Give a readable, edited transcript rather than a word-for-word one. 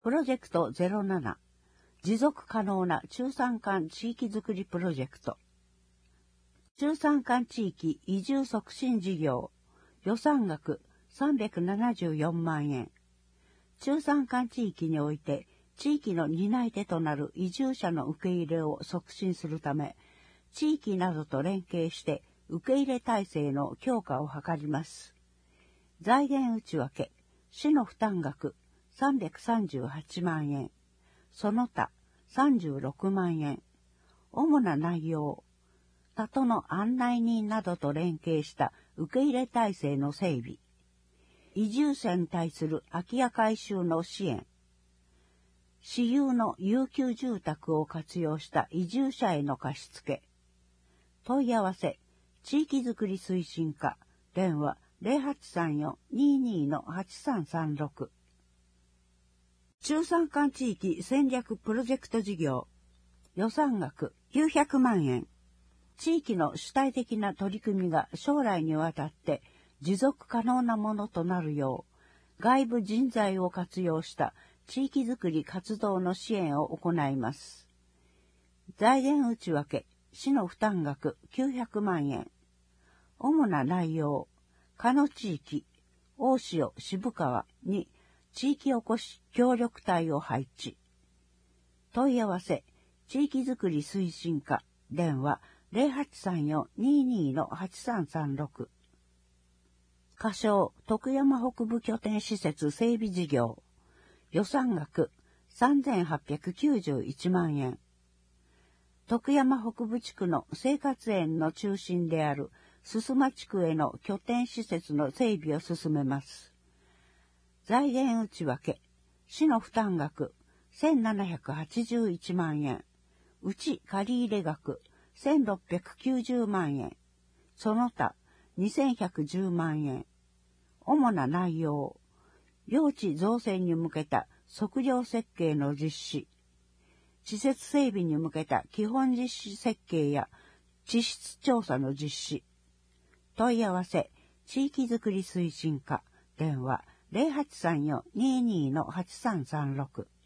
プロジェクト07、持続可能な中山間地域づくりプロジェクト。中山間地域移住促進事業、予算額374万円。中山間地域において、地域の担い手となる移住者の受け入れを促進するため、地域などと連携して受け入れ体制の強化を図ります。財源内訳、市の負担額338万円、その他36万円、主な内容、里の案内人などと連携した受け入れ体制の整備、移住者に対する空き家改修の支援、私有の遊休住宅を活用した移住者への貸付、問い合わせ、地域づくり推進課、電話0834-22-8336。中山間地域戦略プロジェクト事業、予算額900万円。地域の主体的な取り組みが将来にわたって持続可能なものとなるよう、外部人材を活用した地域づくり活動の支援を行います。財源内訳、市の負担額900万円。主な内容、加野地域、大塩渋川に地域おこし協力隊を配置。問い合わせ、地域づくり推進課、電話0834-22-8336。仮称、徳山北部拠点施設整備事業。予算額3891万円。徳山北部地区の生活園の中心である須磨地区への拠点施設の整備を進めます。財源内訳、市の負担額1781万円、うち借入額1690万円、その他2110万円。主な内容、用地造成に向けた測量設計の実施、施設整備に向けた基本実施設計や地質調査の実施。問い合わせ、地域づくり推進課、電話0834-22-8336。